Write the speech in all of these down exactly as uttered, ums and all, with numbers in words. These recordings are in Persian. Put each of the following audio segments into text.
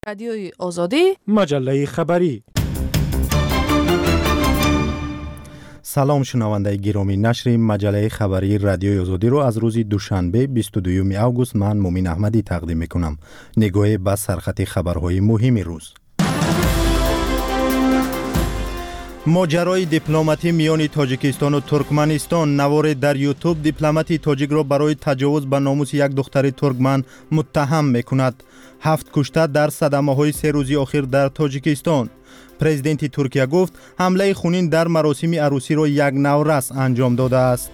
رادیوی آزادی، مجله خبری. سلام شنونده گرامی، نشر مجله خبری رادیوی آزادی رو از روز دوشنبه بیست و دوم اوگوست من مومین احمدی تقدیم میکنم. نگاه به سرخط خبرهای مهم روز. ماجرای دیپلماتی میان تاجیکستان و ترکمنستان. نوار در یوتیوب دیپلماتی تاجیک را برای تجاوز به ناموس یک دختر ترکمن متهم میکند. هفت کشته در صدمه‌های سه روزی اخیر در تاجیکستان. پرزیدنت ترکیه گفت حمله خونین در مراسم عروسی را یک نورس انجام داده است.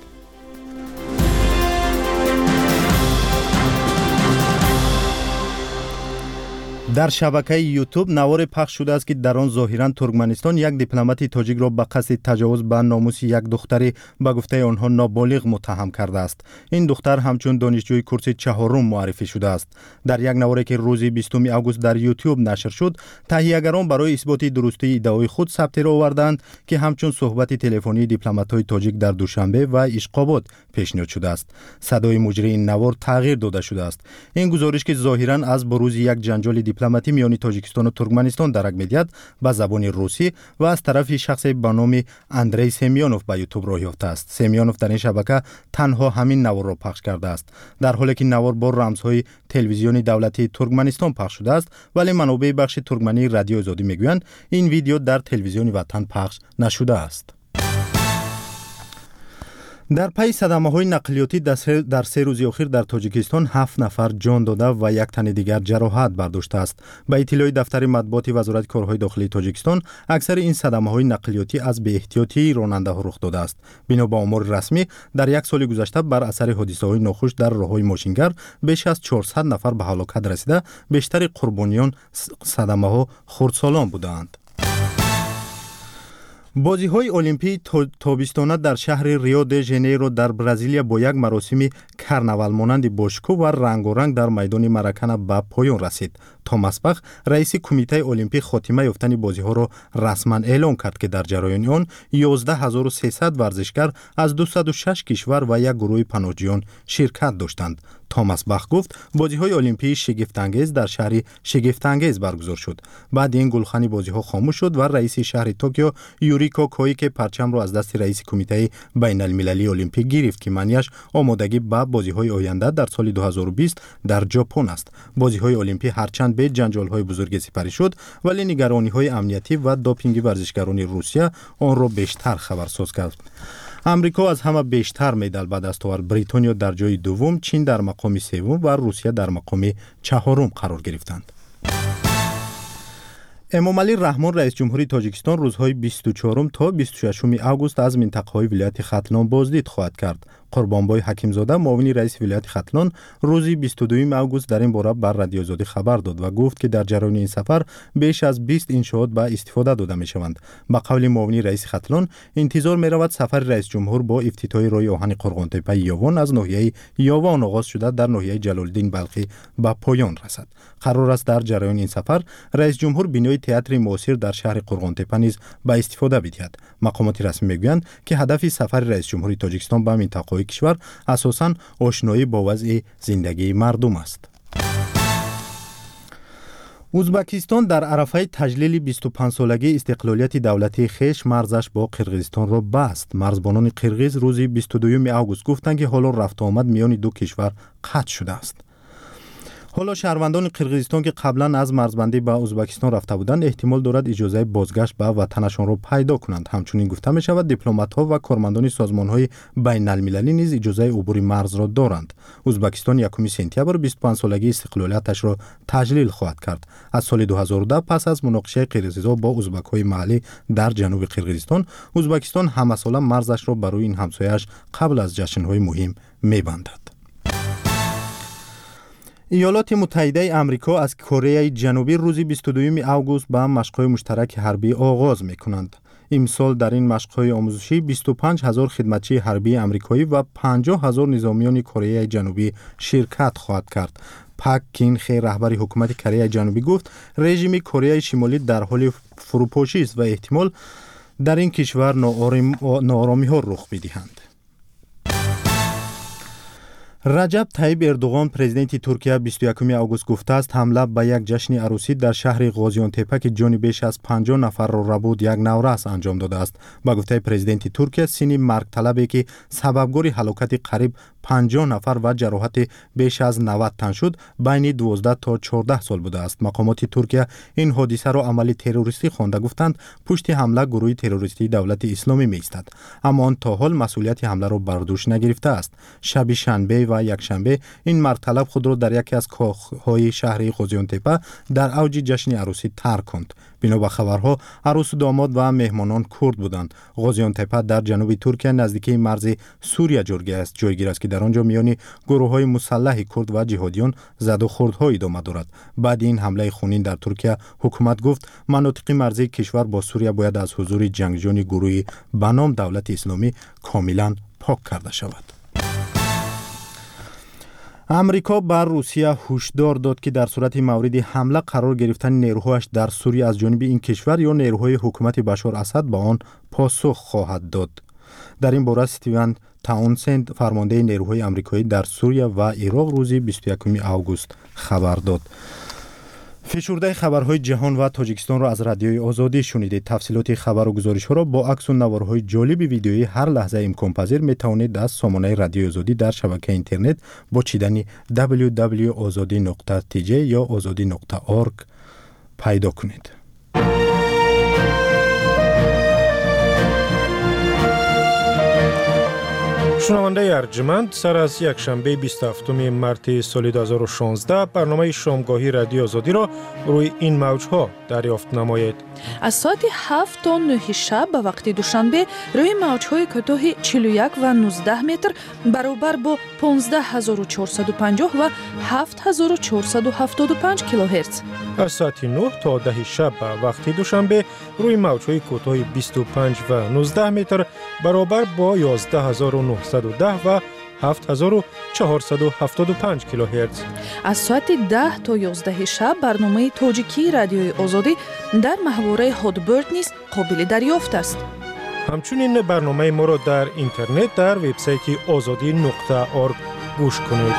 در شبکه یوتیوب نوار پخش شده است که در آن ظاهراً ترکمنستان یک دیپلمات تاجیک را به قصد تجاوز به ناموس یک دختری به گفته آنها نابالغ متهم کرده است. این دختر همچون دانشجوی کورس چهارم معرفی شده است. در یک نواری که روز بیستم اوگوست در یوتیوب نشر شد، تهیه‌گران برای اثبات درستی ادعای خود ثبت را آوردند که همچون صحبت تلفنی دیپلمات‌های تاجیک در دوشنبه و اشقابات پیشنهاد شده است. صدای مجری این نوار تغییر داده شده است. این گزارش که ظاهراً از بروز یک جنجال دیپلماتی میان تاجیکستان و ترکمنستان درک می‌دهد به زبان روسی و از طرف شخص به نام اندری سمیونوف به یوتیوب راه یافته است. سمیونوف در این شبکه تنها همین نوار را پخش کرده است، در حالی که نوار با رمزهای تلویزیونی دولتی ترکمنستان پخش شده است، ولی منابع بخش ترکمنی رادیو آزادی میگویند این ویدیو در تلویزیون وطن پخش نشده است. در پی صدمه‌های نقلیاتی در سه روز اخیر در تاجیکستان هفت نفر جان داده و یک تن دیگر جراحت برداشته است. به اطلاع دفتر مطبوعاتی وزارت کارهای داخلی تاجیکستان، اکثر این صدمه‌های نقلیاتی از بی‌احتیاطی راننده‌ها رخ داده است. بنا به آمار رسمی در یک سال گذشته بر اثر حادثه‌های ناخوش در راه‌های ماشینگر بیش از چهارصد نفر به هلاکت رسیده، بیشتر قربانیان صدمه‌ها خردسالان بودند. بازی‌های المپیک تابستانه در شهر ریو د ژانیرو در برزیل با یک مراسم کرناول مانند باشکوه و رنگارنگ در میدان مراکانا به پایان رسید. توماس باخ رئیس کمیته المپیک خاتمه یافتن بازی‌ها را رسما اعلام کرد که در جریان آن یازده هزار و سیصد ورزشکار از دویست و شش کشور و یک گروه پناهجویان شرکت داشتند. توماس باخ گفت بازی‌های المپیک شگفت‌انگیز در شهر شگفت‌انگیز برگزار شد. بعد این گلخانی بازی‌ها خاموش شد و رئیس شهر توکیو یوریکو کویکه پرچم را از دست رئیس کمیته بین‌المللی المپیک گرفت که معنیش آمادگی به بازی‌های آینده در سال دو هزار و بیست در ژاپن است. بازی‌های المپیک هرچند به جنجال‌های بزرگی سپری شد، ولی نگرانی‌های امنیتی و دوپینگ ورزشکاران روسیه آن را بیشتر خبرساز کرد. امریکا از همه بیشتر مدال به دست آورد. بریتانیا در جای دوم، چین در مقام سوم و روسیه در مقام چهارم قرار گرفتند. امامعلی رحمان رئیس جمهوری تاجیکستان روزهای بیست و چهارم تا بیست و ششم اوگوست از منطقه‌های ولایت ختلان بازدید خواهد کرد. قربانبای حکیمزاده معاون رئیس ولایت ختلان روز بیست و دوم اوگوست در این باره بر رادیو آزادی خبر داد و گفت که در جریان این سفر بیش از بیست انشاءات به استفاده داده می‌شوند. به قول معاون رئیس ختلان انتظار می‌رود سفر رئیس جمهور با افتتاح راه آهن قرغان‌تپه یاوان از ناحیه یاوان آغاز شده در ناحیه جلال‌الدین بلخی به پایان رسد. قرار است در جریان این سفر رئیس جمهور بنای تئاتر معاصر در شهر قرغان‌تپه نیز به استفاده بدهد. مقامات رسمی میگویند که هدف سفر رئیس جمهوری تاجیکستان به منطقه کشور اساساً آشنایی با وضع زندگی مردم است. ازبکستان در عرفه تجلیل بیست و پنج سالگی استقلالیت دولتی خیش مرزش با قرقیزستان را بست. مرزبانان قرقیز روز بیست و دوم اوگوست گفتند که حالا رفت آمد میان دو کشور قطع شده است. حالا شهروندان قرقیزستان که قبلا از مرزبندی به ازبکستان رفته بودند احتمال دارد اجازه بازگشت به وطنشان را پیدا کنند. همچنین گفته می شود دیپلمات‌ها و کارمندان سازمان‌های بین‌المللی نیز اجازه عبور مرز را دارند. ازبکستان یکم سپتامبر بیست و پنج سالگی استقلالیتش را تجلیل خواهد کرد. از سال دو هزار و ده پس از مناقشه قرقیزها با ازبک‌های محلی در جنوب قرقیزستان، ازبکستان همساله مرزش را برای این همسایه‌اش قبل از جشن‌های مهم می‌بندد. ایالات متحده آمریکا از کره جنوبی روز بیست و دوم اوگوست به مشق‌های مشترک حربی آغاز می‌کنند. امسال در این مشق‌های آموزشی بیست و پنج هزار خدمتچی حربی آمریکایی و پنجاه هزار نظامیان کره جنوبی شرکت خواهد کرد. پاک کین خی رهبر حکومت کره جنوبی گفت رژیم کره شمالی در حال فروپاشی است و احتمال در این کشور ناآرامی‌ها رخ بدهند. رجب طیب اردوغان پرزیدنت ترکیه بیست و یکم آگوست گفته است حمله به یک جشن عروسی در شهر غازیانتپه که جان بیش از پنجاه نفر را ربود یک نورس انجام داده است. با گفته پرزیدنت ترکیه سین مرگ طلبی که سببگار هلاکت قریب پنجاه نفر و جراحت بیش از نود تن شد بین دوازده تا چهارده سال بوده است. مقامات ترکیه این حادثه را عملی تروریستی خوانده گفتند پشت حمله گروه تروریستی دولت اسلامی می ایستد، اما آن تا حال مسئولیت حمله را بر دوش نگرفته است. شب شنبه و یک شنبه این مرگ طلب خود را در یکی از کاخهای شهر غازیانتپه در اوج جشن عروسی ترک کند. بنا به خبرها عروس و داماد و مهمانان کرد بودند. غازیانتپه در جنوب ترکیه نزدیکی مرز سوریه جایگیر است جایگیر است که در آنجا میان گروه‌های مسلح کرد و جهادیان زد و خوردها ادامه دارد. بعد این حمله خونین در ترکیه حکومت گفت مناطق مرزی کشور با سوریه باید از حضور جنگجویان گروه به نام دولت اسلامی کاملا پاک کرده شود. امریکا بر روسیه هشدار داد که در صورت مورد حمله قرار گرفتن نیروهایش در سوریه از جانب این کشور یا نیروهای حکومت بشار اسد به آن پاسخ خواهد داد. در این باره استیون تاونسند فرمانده نیروهای آمریکایی در سوریه و عراق روز بیست و یکم آگوست خبر داد. فشرده خبرهای جهان و تاجیکستان را از رادیوی آزادی شنیدید. تفصیلات خبر و گزارش ها را با عکس و نوارهای جالب ویدیویی هر لحظه امکان پذیر می توانید از سامانه رادیوی آزادی در شبکه اینترنت با چیدن دبلیو دبلیو دات آزادی نقطه تی جی یا آزادی نقطه اورگ پیدا کنید. شنونده ارجمند، سر از یک شنبه بیست و هفتم مارس سال دو هزار و شانزده برنامه شامگاهی رادیو آزادی را روی این موج‌ها دریافت نمایید. از ساعت هفت تا نه شب به وقت دوشنبه روی موج‌های کوتاه چهل و یک و نوزده متر برابر با پانزده هزار و چهارصد و پنجاه و هفت هزار و چهارصد و هفتاد و پنج کیلوهرتز. از ساعت نه تا ده شب به وقت دوشنبه روی موج‌های کوتاه بیست و پنج و نوزده متر برابر با یازده هزار و نهصد و ده و هفت هزار و چهارصد و هفتاد و پنج کیلوهرتز. از ساعت ده تا یازده شب برنامه تاجیکی رادیوی آزادی در محوره هادبرد نیز قابل دریافت است. همچنین برنامه ما را در اینترنت در وبسایت آزادی نقطه اورگ گوش کنید.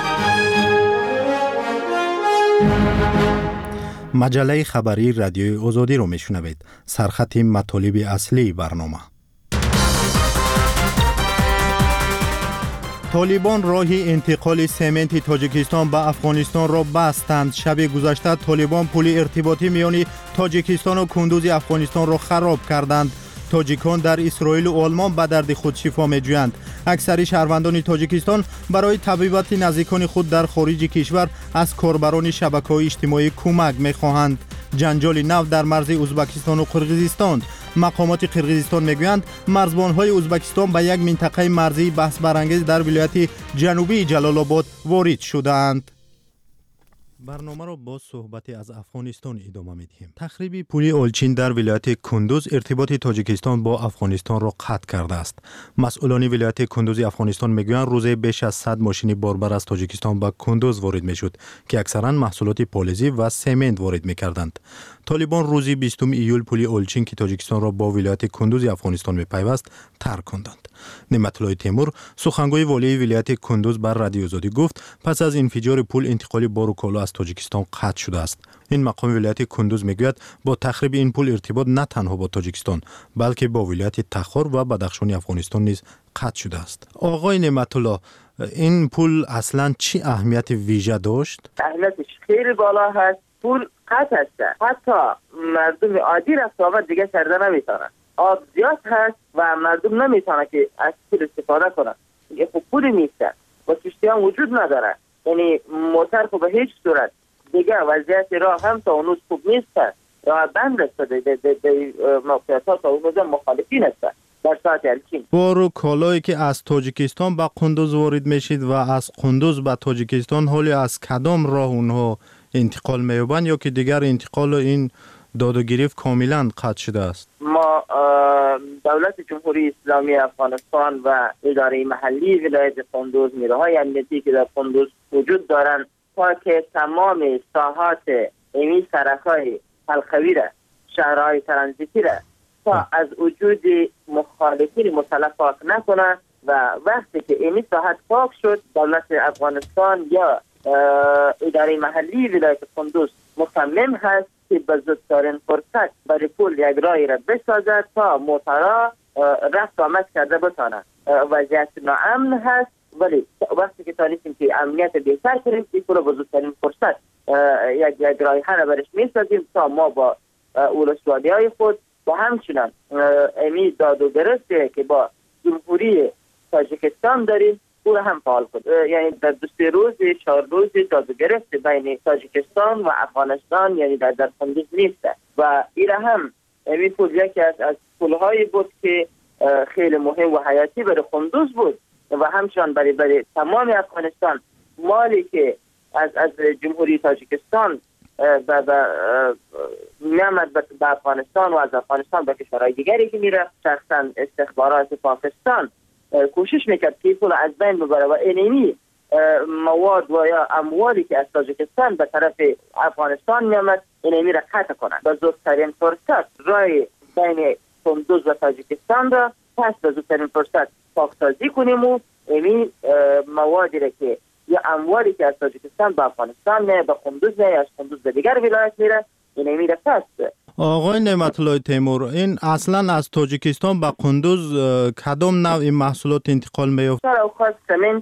مجله خبری رادیوی آزادی رو میشنوید. سرخط مطالب اصلی برنامه. طالبان راه انتقال سمنت تاجیکستان به افغانستان را بستند. شب گذشته طالبان پل ارتباطی میان تاجیکستان و کندوز افغانستان را خراب کردند. تاجیکان در اسرائیل و آلمان به درد خود شفا می‌جویند. اکثر شهروندان تاجیکستان برای طبیبت نزدیکان خود در خارج کشور از کاربران شبکه‌های اجتماعی کمک می‌خواهند. جنجال نو در مرز ازبکستان و قرقیزستان. مقامات قرقیزستان میگویند مرزبان‌های ازبکستان به یک منطقه مرزی بحث برانگیز در ولایت جنوبی جلال آباد وارد شدند. برنامه را با صحبتی از افغانستان ادامه می‌دهیم. تخریب پل اولچین در ولایت کندوز ارتباط تاجیکستان با افغانستان را قطع کرده است. مسئولان ولایت کندوز افغانستان میگویند روزی بیش از صد ماشین باربر از تاجیکستان به کندوز وارد میشد که اکثرا محصولات پالزی و سمنت وارد میکردند. طالبان روز بیستم ایول پل اولچین که تاجیکستان را با ولایت کندوز افغانستان میپیوست ترک کردند. نعمت الله تیمور سخنگوی والی ولایت کندوز بر رادیو آزادی گفت پس از انفجار پل انتقال بار و کالا از تاجیکستان قطع شده است. این مقام ولایت کندوز میگوید با تخریب این پل ارتباط نه تنها با تاجیکستان بلکه با ولایت تخار و بدخشان افغانستان نیز قطع شده است. آقای نعمت الله، این پل اصلا چی اهمیت ویژه داشت؟ اهمیتش خیلی بالا هست. پل قطع است. حتی مردم عادی رفت آمد دیگه کرده نمیتونن. آب زیاد هست و مردم نمیتونه که از پول استفاده کنن. یه خب پولی نیست و کشتی هم وجود نداره. یعنی موتر خب به هیچ صورت دیگه وضعیت راه هم تا اونوز خوب نیست. راه بند است. در موقعیت ها تا اونوز مخالفین است. در ساعت الچین بارو کالایی که از تاجیکستان به قندوز وارد میشید و از قندوز به تاجیکستان حالی از کدام راه اونها انتقال می‌یابند یا که دیگر انتقال این داد و گریفت کاملا قطع شده است؟ ما دولت جمهوری اسلامی افغانستان و اداره محلی ولایت قندوز، نیروهای امنیتی که در قندوز وجود دارند تا که تمام ساحات این سرک‌های حلقوی را، شهرهای ترانزیتی را تا از وجود مخالفین مسلح پاک نکنه و وقتی که این ساحت پاک شد، دولت افغانستان یا اداره محلی ولایت قندوز مصمم هست که به زودترین فرصت برای پول یک راهی را بسازد تا موترها رفت آمد کرده بتانند. وضعیت ناامن هست، ولی وقتی که تانستیم که امنیت بهتر کنیم این پول به زودترین فرصت یک یک راهی را برش میسازیم تا ما با ولسوالی های خود و همچنان امی داد و گرفته که با جمهوری تاجیکستان داریم او را هم فعال کنیم. یعنی در دو سه روز چهار روز داد و گرفته بین تاجیکستان و افغانستان یعنی در در قندوز نیست و این را هم امی پول یکی از از پولهایی بود که خیلی مهم و حیاتی برای قندوز بود و همچنان برای برای تمام افغانستان. مالی که از از جمهوری تاجیکستان و و میامد به افغانستان و از افغانستان به کشورهای دیگری که میره، شخصا استخبارات پاکستان کوشش میکرد که پول از بین ببره و اینمی مواد و یا اموالی که از تاجیکستان به طرف افغانستان میامد اینمی را قطع کنند. به زودترین فرصت راه بین قندوز و تاجیکستان را پس به زودترین فرصت پاکسازی کنیم و اینمی موادی را که یا اموالی که از تاجیکستان به افغانستان نه به قندوز نه از قندوز به دیگر ولایت میره این میره پس. آقای نعمت الله تیمور، این اصلا از تاجیکستان به قندوز کدام نوع محصولات انتقال میفته؟ در اوقات سمنت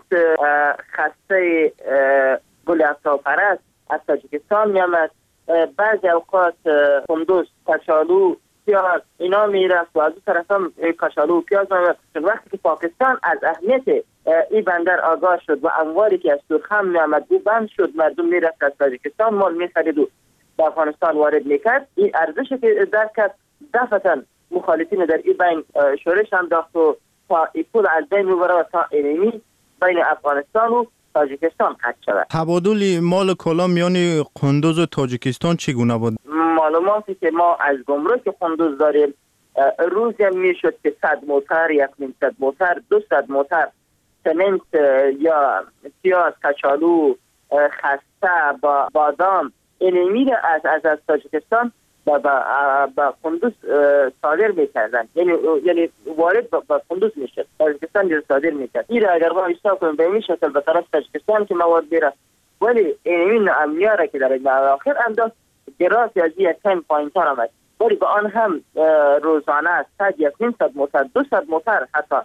خسته گل افزارپرست از تاجیکستان میامد، بعضی اوقات قندوز، کچالو، پیاز اینا میرفت و از اون طرف هم کچالو و پیاز میامد. وقتی که پاکستان از اهمیت این بندر آگاه شد و اموالی که از سرخم میامد او بند شد، مردم میرفت از تاجیکستان مال میخرید و به افغانستان وارد میکرد. این ارزش که درک کرد دفعتا مخالفین در این بین شورش انداخت و تا این پول از بین میبره و تا اینمی بین افغانستان و تاجیکستان قطع شود. تبادل مال کالا میان قندوز و تاجیکستان چگونه بود؟ معلوماتی که ما از گمرک قندوز داریم روزی میشد که صد موتر، یک نیم صد موتر، دو صد موتر سمنت یا پیاز، کچالو، خسته، با بادام این میره از از از تاجیکستان با با قندوز صادر میکردن، یعنی یعنی وارد با قندوز میشد، تاجیکستان رو صادر میکرد. این اگر ما حساب کنیم به این شکل به طرف تاجیکستان که مواد میره، ولی این امنیت را که در آخر انداخت گراسی از یک کم پایین‌تر آمد، ولی با آن هم روزانه صد یک نیم صد موتر، دو صد موتر حتی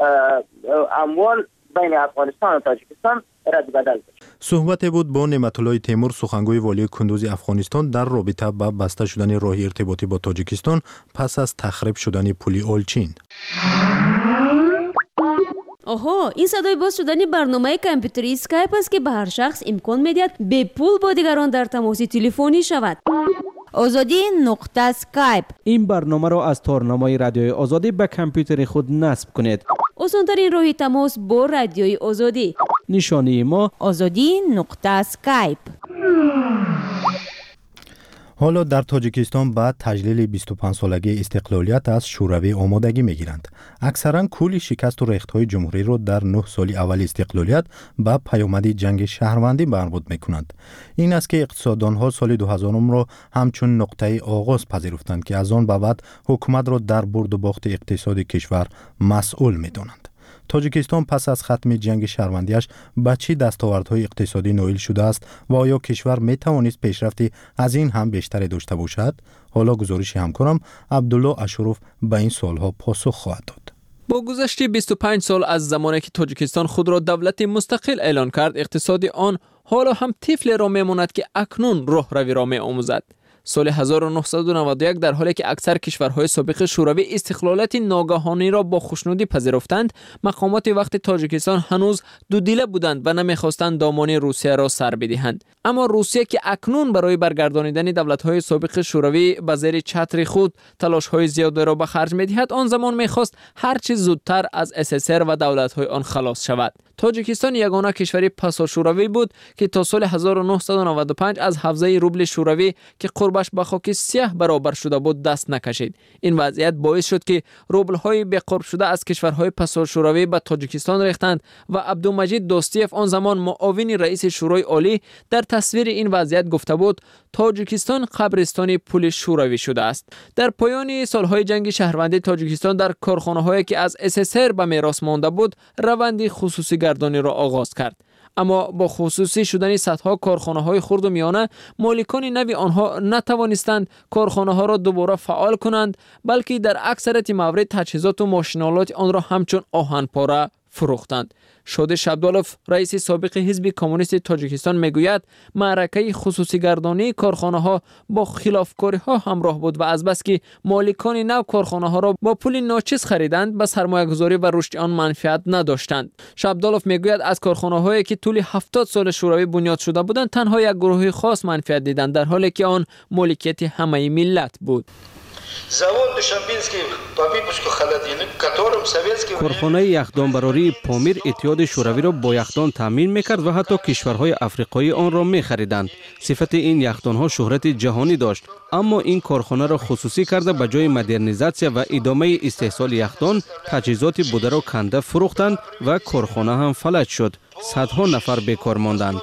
اموال بین افغانستان و تاجیکستان رد بدل بشه. صحبت بود با نعمت الله تیمور، سخنگوی والی کندوز افغانستان در رابطه با بسته شدن راه ارتباطی با تاجیکستان پس از تخریب شدن پل اولچین. آها، این صدای باز شدن برنامه کامپیوتری اسکایپ است که به هر شخص امکان میدهد به پول با دیگران در تماس تلفنی شود. آزادی نقطه اسکایپ. این برنامه را از تارنمای رادیوی آزادی به کامپیوتر خود نصب کنید. آسان‌ترین راه تماس با رادیوی آزادی. نشانی ما آزادی نقطه اسکایپ. حالا در تاجیکستان بعد تجلیل بیست و پنج سالگی استقلالیت از شوروی آمادگی میگیرند. اکثرا کل شکست و ریخت‌های جمهوری را در نه سال اول استقلالیت با پیامد جنگ شهروندی مربوط میکنند. این است که اقتصاددانها سال دو هزار را همچون نقطه آغاز پذیرفتند که از آن به بعد حکومت را در برد و باخت اقتصاد کشور مسئول میدانند. تاجیکستان پس از ختم جنگ شهروندیش به چه دستاوردهای اقتصادی نائل شده است و آیا کشور می توانست پیشرفتی از این هم بیشتر داشته باشد؟ حالا گزارش همکارم عبدالله اشرف به این سوالها پاسخ خواهد داد. با گذشت بیست و پنج سال از زمانی که تاجیکستان خود را دولت مستقل اعلان کرد، اقتصاد آن حالا هم طفل را میماند که اکنون راهروی را می آموزد. سال هزار و نهصد و نود و یک در حالی که اکثر کشورهای سابق شوروی استقلالات ناگهانی را با خوشنودی پذیرفتند، مقامات وقت تاجیکستان هنوز دو دیله بودند و نمیخواستند دامان روسیه را سر بدهند. اما روسیه که اکنون برای برگردانیدن دولت‌های سابق شوروی به زیر چتر خود تلاش‌های زیادی را به خرج می‌دهد، آن زمان می‌خواست هر چه زودتر از اس اس ار و دولت‌های آن خلاص شود. تاجیکستان یگانه کشوری پسا شوروی بود که تا سال هزار و نهصد و نود و پنج از حوزه روبل شوروی که قرب حسابش به خاک سیاه برابر شده بود دست نکشید. این وضعیت باعث شد که روبل‌های بی‌قرب شده از کشورهای پسا شوروی به تاجیکستان ریختند و عبدالمجید دوستیف آن زمان معاون رئیس شورای عالی در تصویر این وضعیت گفته بود تاجیکستان قبرستان پول شوروی شده است. در پایان سالهای جنگ شهروندی تاجیکستان در کارخانه‌هایی که از اس اس ار به میراث مانده بود روند خصوصی گردانی را آغاز کرد. اما با خصوصی شدن صدها کارخانه‌های خرد و میانه مالکان نوی آنها نتوانستند کارخانه‌ها را دوباره فعال کنند، بلکه در اکثریت موارد تجهیزات و ماشین‌آلات آن را همچون آهن‌پاره فروختند. شده شبدالوف رئیس سابق حزب کمونیست تاجیکستان میگوید معرکه خصوصی گردانی کارخانه ها با خلافکاری ها همراه بود و از بس که مالکان نو کارخانه ها را با پول ناچیز خریدند به سرمایه گذاری و رشد آن منفعت نداشتند. شبدالوف میگوید از کارخانه هایی که طول هفتاد سال شوروی بنیاد شده بودند تنها یک گروه خاص منفعت دیدند در حالی که آن مالکیت همه ملت بود. کارخانه یخدانبراری پامیر اتحاد شوروی را با یخدان تامین میکرد و حتی کشورهای افریقایی آن را میخریدند. صفت این یخدانها شهرت جهانی داشت، اما این کارخانه را خصوصی کرده به جای مدرنیزاسیا و ادامه استحصال یخدان تجهیزات بوده را کنده فروختند و کارخانه هم فلج شد. صدها نفر بیکار ماندند.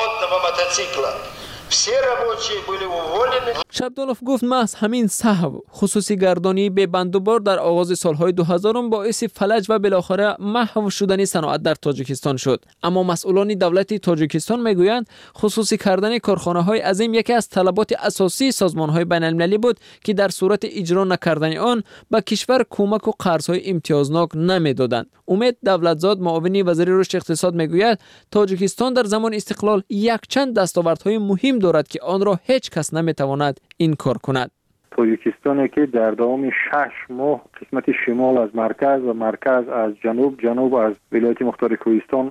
شبدالوف گفت محض همین سهو خصوصی گردانی به بندوبار در آغاز سالهای دو هزار باعث فلج و بالاخره محو شدن صنعت در تاجیکستان شد. اما مسئولان دولت تاجیکستان میگویند خصوصی کردن کارخانه های عظیم یکی از طلبات اساسی سازمان های بین المللی بود که در صورت اجرا نکردن آن به کشور کمک و قرض های امتیازناک نمیدادند. امید دولتزاد معاون وزیر رشد اقتصاد میگوید تاجیکستان در زمان استقلال یک چند دستاوردهای مهم دارد که آن را هیچ کس نمیتواند انکار کند. تاجیکستانی که در دوام شش ماه قسمت شمال از مرکز و مرکز از جنوب، جنوب از ولایت مختار کوهستان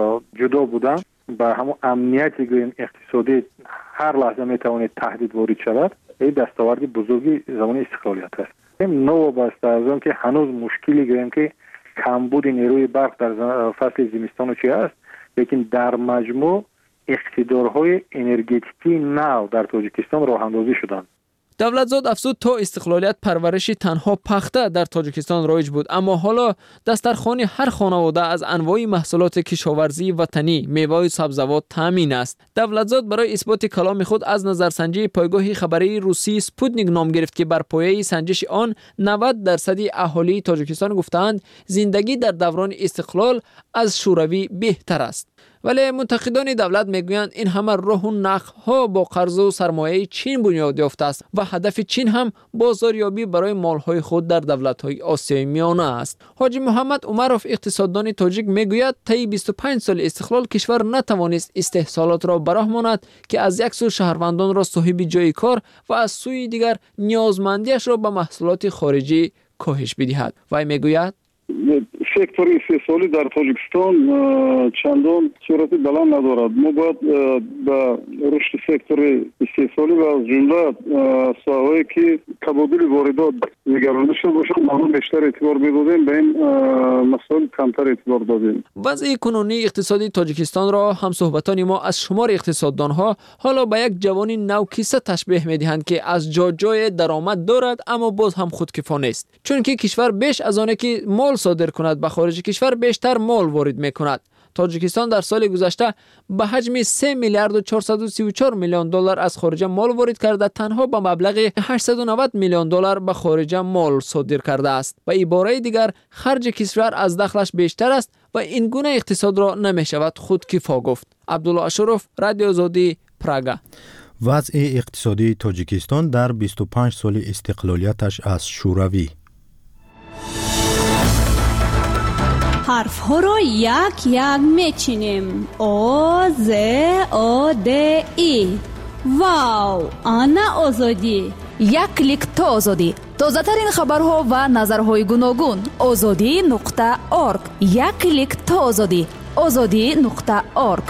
جدا بودند، به همون امنیتی گویم اقتصادی هر لحظه میتواند تهدید وارد شود. این دستاورد بزرگی زمان استقلالیت است. نو وابسته از آن که هنوز مشکلی گویم که کمبود نیروی برق در فصل زمستان چی است، لیکن در مجموع اقتدارهای انرژتیکی نو در تاجیکستان راه اندازی شدند. دولتزاد افزود تا استقلالیت پرورشی تنها پخته در تاجیکستان رایج بود، اما حالا دسترخوان هر خانواده از انواع محصولات کشاورزی وطنی، میوه و سبزیجات تامین است. دولتزاد برای اثبات کلام خود از نظرسنجی پایگاه خبری روسی سپوتنیک نام گرفت که بر پایه سنجش آن نود درصد اهالی تاجیکستان گفتند زندگی در دوران استقلال از شوروی بهتر است. ولی منتقدان دولت میگویند این همه راه و نقها با قرض و سرمایه چین بنیاد یافته است و هدف چین هم بازاریابی برای مالهای خود در دولت‌های آسیای میانه است. حاجی محمد عمروف اقتصاددان تاجیک میگوید طی بیست و پنج سال استقلال کشور نتوانست استحصالات را براه ماند که از یک سو شهروندان را صاحب جای کار و از سوی دیگر نیازمندیش را به محصولات خارجی کاهش بدهد. و میگوید سектор استحصالی در تاجیکستان چندان صورت بلند ندارد. ما باید به رشد سکتور استحصالی و از جمله ساحه‌ای که تبادل واردات نگرانده شده باشد ما بیشتر اعتبار می‌دادیم، به این مسائل کمتر اعتبار دادیم. وضع کنونی اقتصادی تاجیکستان را همصحبتان ما از شمار اقتصاددانها حالا به یک جوانی نوکیسه تشبیه می‌دهند که از جا جای درآمد دارد اما باز هم خودکفا نیست، چون که کشور بیش از آنه که مال صادر کند به خارج کشور بیشتر مال وارد می‌کند. تاجیکستان در سال گذشته به حجم سه میلیارد و چهارصد و سی و چهار میلیون دلار از خارج مال وارد کرده، تنها به مبلغ هشتصد و نود میلیون دلار به خارج مال صادر کرده است. به عباره دیگر خرج کشور از دخلش بیشتر است و این گونه اقتصاد را نمی‌شود خودکفا گفت. عبدالله اشرف، رادیو آزادی، پراگا. وضع اقتصادی تاجیکستان در بیست و پنج سال استقلالیتش از شوروی. حرف ها را یک یک میچینیم. او ز او د ای. واو، آنا آزادی. یک کلیک تا آزادی. تازه ترین خبرها و نظرهای گوناگون. آزادی نقطه اورگ. یک کلیک تا آزادی. آزادی نقطه اورگ.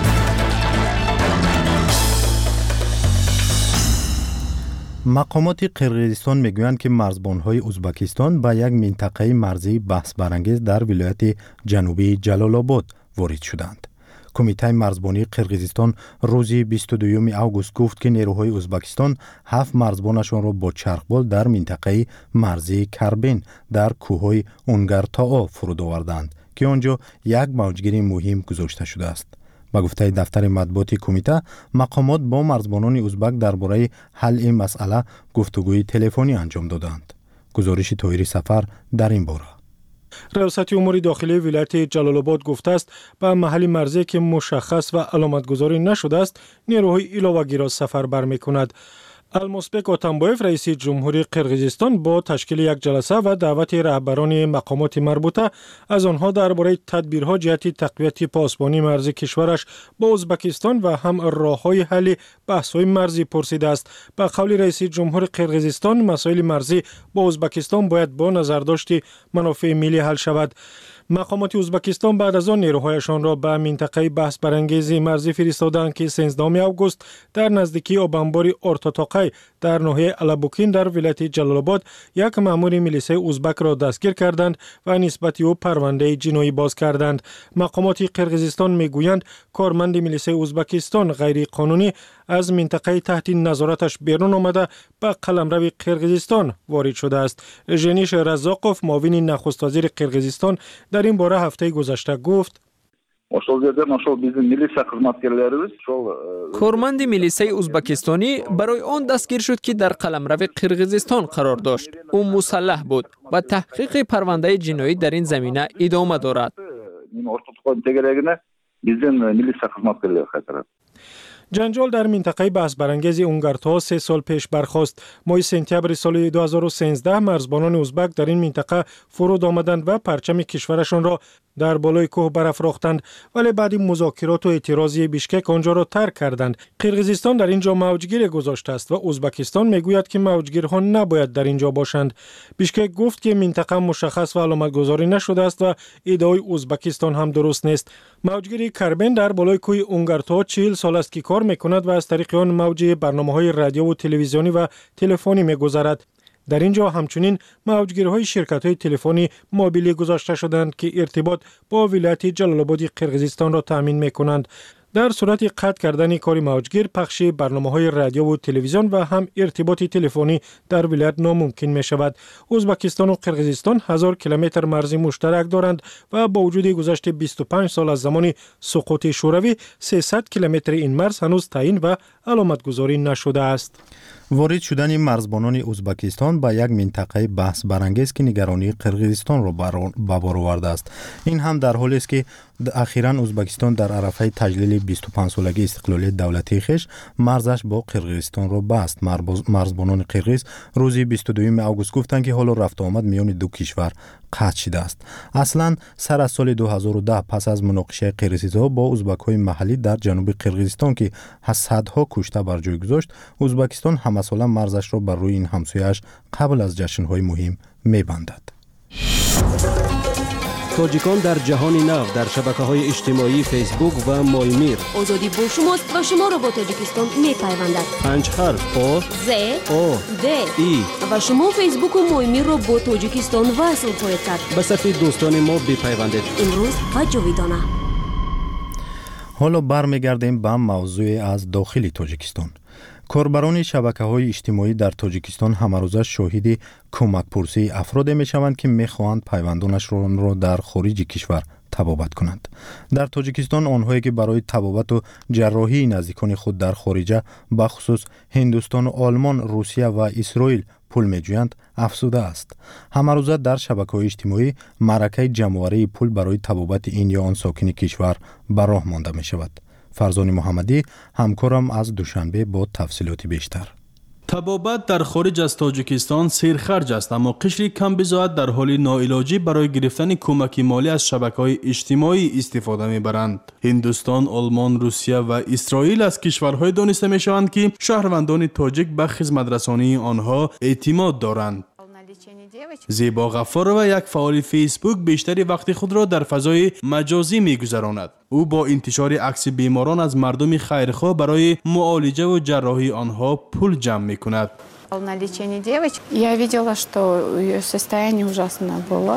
مقامات قرقیزستان میگویند که مرزبان‌های ازبکستان به یک منطقه مرزی بحث برانگیز در ولایت جنوبی جلال آباد وارد شدند. کمیته مرزبانی قرقیزستان روز بیست و دوم آگوست گفت که نیروهای ازبکستان هفت مرزبانشان را با چرخبال در منطقه مرزی کربین در کوههای اونگرتاو فرود آوردند که آنجا یک موجگیری مهم گذاشته شده است. با گفته دفتر مطبوعاتی کمیته، مقامات با مرزبانان ازبک درباره حل این مسئله گفتگوی تلفنی انجام دادند. گزارش طاهری سفر در این باره. ریاست امور داخلی ولایت جلال آباد گفته است به محل مرزی که مشخص و علامت گذاری نشده است نیروهای علاوه‌ای را سفر بر می‌کند. المسبک آتنبایف رئیس جمهوری قرقیزستان با تشکیل یک جلسه و دعوت رهبران مقامات مربوطه از آنها درباره تدبیرها جهت تقویت پاسبانی مرزی کشورش با ازبکستان و هم راه‌های حل بحث‌های مرزی پرسیده است. به قول رئیس جمهور قرقیزستان مسائل مرزی با ازبکستان باید با نظرداشت منافع ملی حل شود. مقامات ازبکستان بعد از آن نیروهایشان را به منطقه بحث برانگیز مرزی فرستادند که سیزدهم آگوست در نزدیکی آبانبار ارتاتاقی در ناحیه الابوکین در ولایت جلال آباد یک مأمور میلیسه ازبک را دستگیر کردند و نسبت او پرونده جنایی باز کردند. مقامات قرقیزستان میگویند کارمند میلیسه ازبکستان غیر قانونی از منطقه تحت نظارتش بیرون آمده به قلمرو قرقیزستان وارد شده است. ژنیش رزاقوف معاون نخست وزیر قرقیزستان در این باره هفته گذشته گفت کارمند میلیسه ازبکستانی برای آن دستگیر شد که در قلمرو قرقیزستان قرار داشت. او مسلح بود و تحقیق پرونده جنایی در این زمینه ادامه دارد. جنجال در منطقه بحث برانگیز اونگرتاو سه سال پیش برخاست. ماه سپتامبر سال دو هزار و سیزده مرزبانان ازبک در این منطقه فرود آمدند و پرچم کشورشان را در بالای کوه برافراختند، ولی بعد مذاکرات و اعتراضی بیشکک آنجا را ترک کردند. قرقیزستان در اینجا موجگیر گذاشته است و ازبکستان میگوید که موجگیرها نباید در اینجا باشند. بیشکک گفت که منطقه مشخص و علامت گذاری نشده است و ادعای ازبکستان هم درست نیست. موجگیری کربن در بالای کوه اونگرتاو چهل سال است که کار میکند و از طریق آن موج برنامه‌های رادیو و تلویزیونی و تلفنی میگذرد. در اینجا همچنین موجگیرهای شرکت‌های تلفنی موبیلی گذاشته شدند که ارتباط با ولایت جلال آباد قرقیزستان را تامین می‌کنند. در صورت قطع کردن کار موجگیر، پخش برنامه‌های رادیو و تلویزیون و هم ارتباط تلفنی در ولایت ناممکن می‌شود. ازبکستان و قرقیزستان هزار کیلومتر مرزی مشترک دارند و با وجود گذشت بیست و پنج سال از زمان سقوط شوروی، سیصد کیلومتر این مرز هنوز تعیین و علامتگذاری نشده است. وارد شدن مرزبانان ازبکستان به یک منطقه بحث برانگیز که نگرانی قرقیزستان را به بار آورده است. این هم در حالی است که اخیراً ازبکستان در عرفه تجلیل بیست و پنج سالگی استقلالیت دولتی خویش مرزش با قرقیزستان را بست. مرزبانان قرقیز روز بیست و دوم آگوست گفتند که حالا رفت آمد میان دو کشور قطع شده است. اصلاً سر از سال دو هزار و ده پس از مناقشه قرقیزها با ازبک‌های محلی در جنوب قرقیزستان که صدها کشته بر جای گذاشت، ازبکستان همساله مرزش را بر روی این همسایه‌اش قبل از جشن‌های مهم می‌بندد. تاجیکان در جهان نو در شبکه‌های اجتماعی فیسبوک و مایمیر. آزادی با شماست و شما را با تاجیکستان می‌پیوندد. پنج حرف آ ز او د ای و شما فیسبوک و مایمیر را با تاجیکستان وصل خواهید کرد. به صفحه دوستان ما بپیوندید. امروز و جاویدانه. حالا برمیگردیم به موضوع از داخل تاجیکستان. کاربران شبکه‌های اجتماعی در تاجیکستان همروزه شاهد کمک پرسی افراد می‌شوند که می‌خواهند پیوندانشان را در خارج کشور طبابت کنند. در تاجیکستان آنهایی که برای طبابت و جراحی نزدیکان خود در خارج به خصوص هندوستان و آلمان، روسیه و اسرائیل پول می‌جویند افزوده است. همروزه در شبکه‌های اجتماعی معرکه جمع‌آوری پول برای طبابت این یا آن ساکن کشور به راه مانده می‌شود. فرزان محمدی همکارم از دوشنبه با تفصیلات بیشتر. طبابت در خارج از تاجیکستان سیرخرج است، اما قشری کم بضاعت در حال ناعلاجی برای گرفتن کمک مالی از شبکه‌های اجتماعی استفاده می‌برند. هندوستان، آلمان، روسیه و اسرائیل از کشورهای دانسته می‌شوند که شهروندان تاجیک به خدمت‌رسانی آنها اعتماد دارند. زیبا غفارова یک فعال فیسبوک بیشتری وقت خود را در فضای مجازی می‌گذراند. او با انتشار عکس بیماران از مردم خیرخواه برای معالجه و جراحی آنها پول جمع می‌کند. Я видела, что ее состояние ужасно было.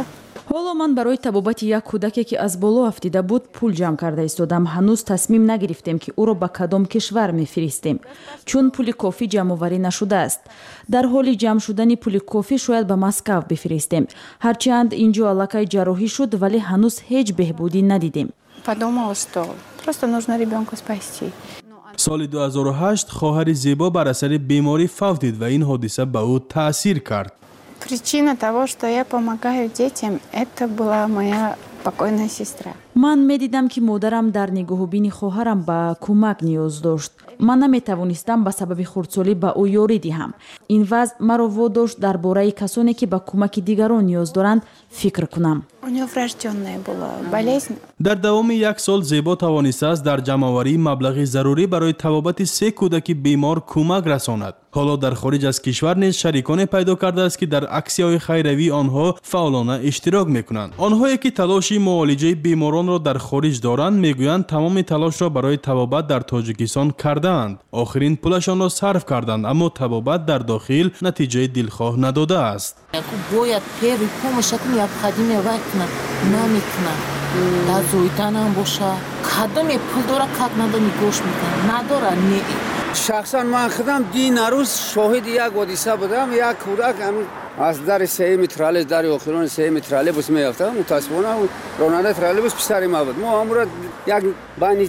ҳоло ман барои табобати як кӯдаке ки аз боло афтида буд пул ҷамъ карда истодам. ҳанӯз тасмим нагирифтем ки ӯро ба кадом кишвар мефиристем, чун пули кофӣ ҷамъоварӣ нашудааст. дар ҳоли ҷамъ шудани пули кофӣ шояд ба Москав бифиристем. ҳарчанд ин ҷо аллакай ҷарроҳӣ шуд, вале ҳанӯз ҳеҷ беҳбудӣ надидем. Подумала, что просто нужно ребенка спасти. соли ду ҳазору ҳашт хоҳари Зебо бар асари беморӣ фавт дид ва ин ҳодиса ба ӯ таъсир кард. Причина того, что я помогаю детям, это была моя покойная сестра. ман медидам ки модарам дар нигоҳубини хоҳарам ба кӯмак ниёз дошт. ман наметавонистам ба сабаби хурдсолӣ ба ӯ ёрӣ диҳам. ин вазъ маро водошт дар бораи касоне ки ба кӯмаки дигарон ниёз доранд фикр кунам. У неё врождённая была болезнь. дар давоми як сол Зебо тавонистааст дар ҷамъоварии маблағи зарурӣ барои табобати се кӯдаки бемор кӯмак расонад. ҳоло дар хориҷ аз кишвар низ шариконе пайдо кардааст ки дар аксияҳои хайравии онҳо фаъолона иштирок мекунанд. онҳое ки талоши муолиҷаи беморонро дар хориҷ доранд, мегӯянд тамоми талошро барои табобат дар Тоҷикистон кардаанд. охирин пулашонро сарф карданд, аммо табобат дар дохил натиҷаи дилхоҳ надодааст. Бояд первый помощь это необходимо вакна намекна. Дазуйтанам боша. Кадом пул дора как надо нигош мекана. Надора не. шахсан ман худам дин рӯз шоҳиди як ҳодиса будам. Як кӯдак аз дари сеюми троллейбус, дари охирони сеюми троллейбус меафтам. мутаассифона ронанда троллейбус писари ма буд. мо амра як байни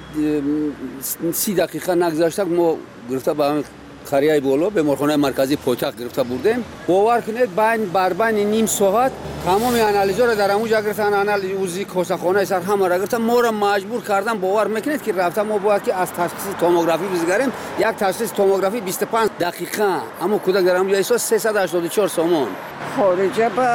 си дақиқа нагзашта мо гирифта ба қарияи боло беморхонаи марказии пойтахт гирифта бурдем. бовар кунед байн бар байни ним соат тамоми анализора дар амуҷа гирифтан, анализ узи косахонаи сар ҳамаро гирифтан. моро маҷбур кардан, бовар мекунед ки рафта мо бояд ки аз ташхиси томографӣ бизгарем. як ташхиси томографӣ бисту панҷ дақиқа, аммо кӯдак дар амуҷа истод сесад ҳаштоду чор сомон. хориҷа ба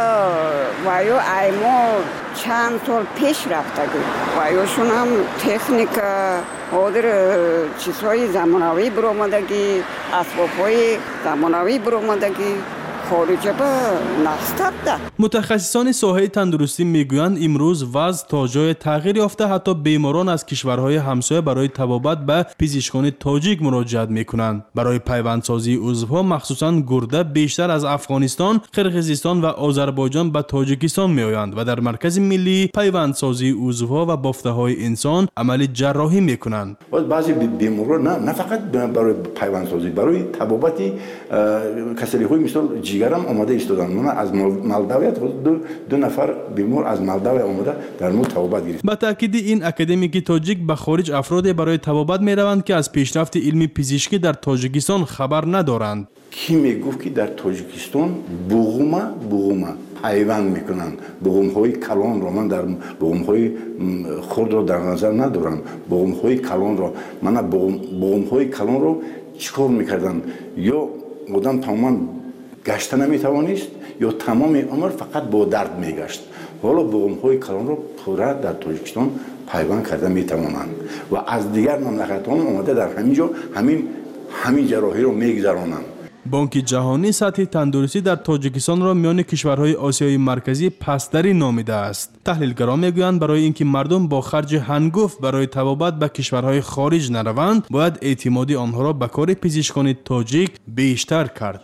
ваё аймо чанд сол пеш рафтагӣ. ваёшон ҳам техника ҳозир чизҳои замонавӣ биромадагӣ, асбобҳои замонавӣ биромадагӣ. хориҷа ба нақстарда. мутахассисони соҳаи тандурустӣ мегӯянд имрӯз вазъ то ҷое тағйир ёфта, ҳатто беморон аз кишварҳои ҳамсоя барои табобат ба пизишкони тоҷик муроҷиат мекунанд. барои пайвандсозии узвҳо махсусан гурда бештар аз Афғонистон, Қирғизистон ва Озарбойҷон ба Тоҷикистон меоянд ва дар маркази миллии пайвандсозии узвҳо ва бофтаҳои инсон амали ҷарроҳӣ мекунанд. баъзе беморон на фақат барои пайвандсозӣ, барои табобати касалиҳои мисол ҷигарам омада истодан. мана аз Молдавия ду ду нафар бемор аз Молдавия омада дар мо табобат гирифт. ба таъкиди ин академики тоҷик ба хориҷ афроде барои табобат мераванд ки аз пешрафти илми пизишкӣ дар Тоҷикистон хабар надоранд. ки мегуфт ки дар Тоҷикистон буғума буғума пайванд мекунанд. буғумҳои калонро ман дар буғумҳои хурдро дар назар надорам. буғумҳои калонро мана буғумҳои калонро чикор мекарданд? ё одам тамоман гашта наметавонист, ё тамоми умр фақат бо дард мегашт. ҳоло буғумҳои калонро пурра дар Тоҷикистон пайванд карда метавонанд ва аз дигар мамлакатон омада дар ҳамин ҷо ҳамин ҳамин ҷарроҳиро мегузаронанд. бонки ҷаҳонӣ сатҳи тандурустӣ дар Тоҷикистонро миёни кишварҳои Осиёи марказӣ пасттарин номидааст. таҳлилгарон мегӯянд барои ин ки мардум бо харҷи ҳангуфт барои табобат ба кишварҳои хориҷ нараванд, бояд эътимоди онҳоро ба кори пизишкони тоҷик бештар кард.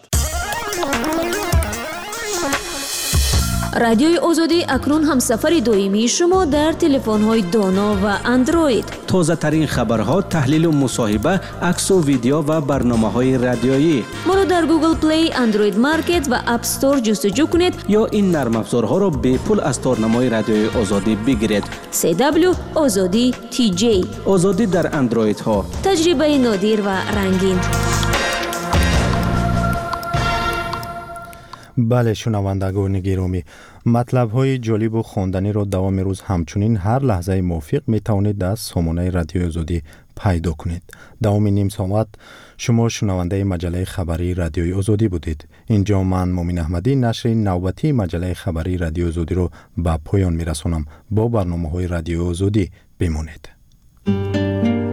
радиои озодӣ акнун ҳамсафари доимии шумо дар телефонҳои доно ва андроид. тозатарин хабарҳо, таҳлилу мусоҳиба, аксу видео ва барномаҳои радиоӣ. моро дар Google Play, Android Market ва App Store ҷустуҷӯ кунед ё ин нармафзорҳоро бепул аз торнамои радиои озодӣ бигиред. си дабл ю озодӣ ти ҷей. озодӣ дар андроидҳо. таҷрибаи нодир ва рангин. бале шунавандагони гиромӣ, матлабҳои ҷолибу хонданиро давоми рӯз ҳамчунин ҳар лаҳзаи мувофиқ метавонед аз сомонаи радиои озодӣ пайдо кунед. давоми ним соат шумо шунавандаи маҷалаи хабарии радиои озодӣ будед. инҷо ман Момин Аҳмадӣ нашри навбатии маҷалаи хабарии радиои озодиро ба поён мерасонам. бо барномаҳои радиои озодӣ бимонед.